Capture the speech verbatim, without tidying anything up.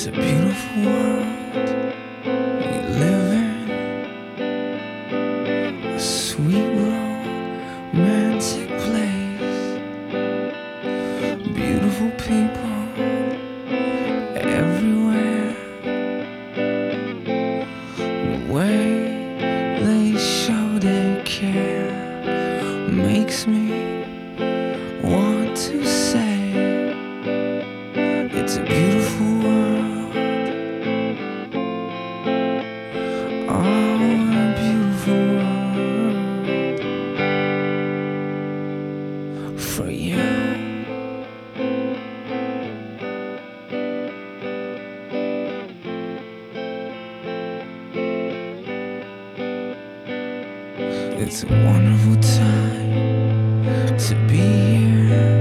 It's a beautiful world we live in, a sweet romantic place, beautiful people everywhere. The way they show their care makes me want to say it's a beautiful world. Oh, a beautiful world for you. It's a wonderful time to be here.